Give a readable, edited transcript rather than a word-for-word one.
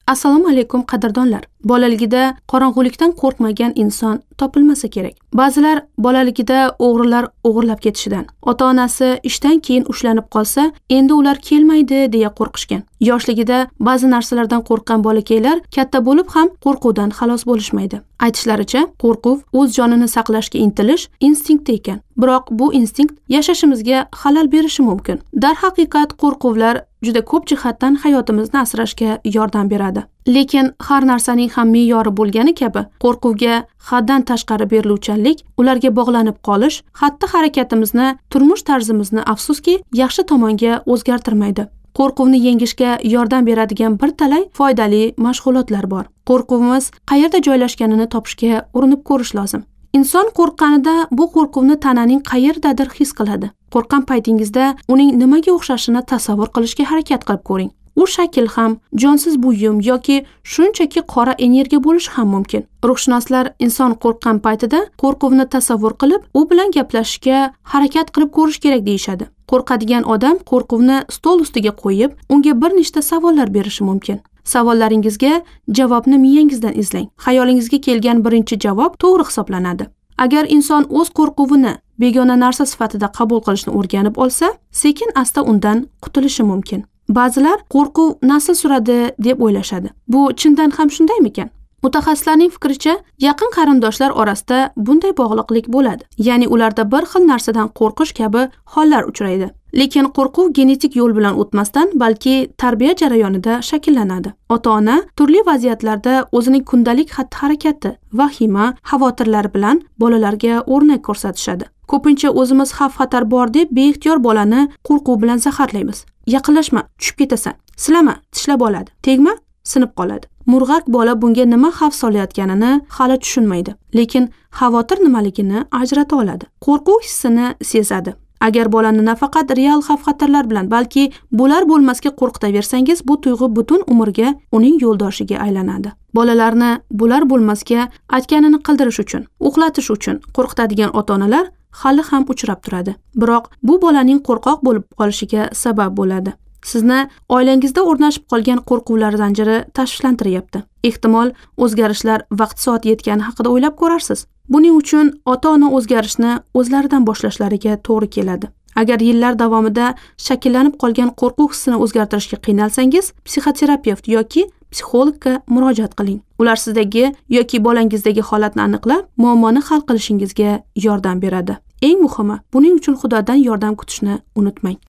Assalomu alaykum qadrdonlar. Bolaligida qorong'ulikdan qo'rqmagan inson topilmasa kerak. Ba'zilar bolaligida o'g'rilar o'g'irlab ketishidan, ota-onasi ishdan keyin ushlanib qolsa, endi ular kelmaydi deya qo'rqishgan. Yoshligida ba'zi narsalardan qo'rqqan bolakaylar katta bo'lib ham qo'rquvdan xalos bo'lishmaydi. Aytishlaricha, qo'rquv o'z jonini saqlashga intilish instinkti ekan. Biroq bu instinkt yashashimizga xalal berishi mumkin. Darhaqiqat qo'rquvlar juda ko'p jihatdan hayotimizni asrashga yordam beradi. Lekin har narsaning ham me'yori bo'lgani kabi, qo'rquvga haddan tashqari beriluvchanlik, ularga bog'lanib qolish, xatti-harakatimizni, turmush tarzimizni afsuski yaxshi tomonga o'zgartirmaydi. Qo'rquvni yengishga yordam beradigan bir talay foydali mashg'ulotlar bor. Qo'rquvimiz qayerda joylashganini topishga urinib ko'rish lozim. Inson qo'rqqanida bu qo'rquvni tananing qayerdadir his qiladi. Qo'rqqan paytingizda uning nimaga o'xshashini tasavvur qilishga harakat qilib ko'ring. U shakl ham, jonsiz buyum yoki shunchaki qora energiya bo'lishi ham mumkin. Ruhshunoslar inson qo'rqqan paytida qo'rquvni tasavvur qilib, u bilan gaplashishga harakat qilib ko'rish kerak deyishadi. Qo'rqadigan odam qo'rquvni stol ustiga qo'yib, unga bir nechta savollar berishi mumkin. Savollaringizga javobni miyangizdan izlang. Xayolingizga kelgan birinchi javob to'g'ri hisoblanadi. Agar inson o'z qo'rquvini begona narsa sifatida qabul qilishni o'rganib olsa, sekin-asta undan qutulishi mumkin. Ba'zilar qo'rquv nasl suradi deb o'ylashadi. Bu chindan ham shundaymikan? Mutaxassislarning fikricha, yaqin qarindoshlar orasida bunday bog'liqlik bo'ladi. Ya'ni ularda bir xil narsadan qo'rqish kabi hollar uchraydi. Lekin qo'rquv genetik yo'l bilan o'tmasdan, balki tarbiya jarayonida shakllanadi. Ota-ona turli vaziyatlarda o'zining kundalik xatti-harakati, vahima, xavotirlari bilan bolalarga o'rnak ko'rsatishadi. Ko'pincha o'zimiz xavf-xatar bor deb beixtiyor bolani qo'rquv bilan zaharlaymiz. Yaqinlashma, tushib ketasan. Silama, tishlab oladi. Tegma, sinib qoladi. Murg'ak bola bunga nima xavf solayotganini hali tushunmaydi, lekin xavotir nimaligini ajrata oladi. Qo'rquv hissini sezadi. Agar bolani nafaqat real xavf-xatarlar bilan, balki bo'lar-bo'lmasga qo'rqitaversangiz, bu tuyg'u butun umrga uning yo'ldoshiga aylanadi. Bolalarni bo'lar-bo'lmasga aytganini qildirish uchun, uxlatish uchun qo'rqitadigan ota-onalar hali ham uchrab turadi. Biroq bu bolaning qo'rqoq bo'lib qolishiga sabab bo'ladi. Sizni oilangizda o'rnashib qolgan qo'rquvlar zanjiri tashvishlantiryapti. Ehtimol o'zgarishlar vaqt-soat yetgani haqida o'ylab ko'rarsiz. Buning uchun ota-ona o'zgarishni o'zlaridan boshlashlariga to'g'ri keladi. Agar yillar davomida shakllanib qolgan qo'rquv hissini o'zgartirishga qiynalsangiz, psixoterapevt yoki psixologga murojaat qiling. Ular sizdagi yoki bolangizdagi holatni aniqlab, muammoni hal qilishingizga yordam beradi. Eng muhimi, buning uchun Xudodan yordam kutishni unutmang.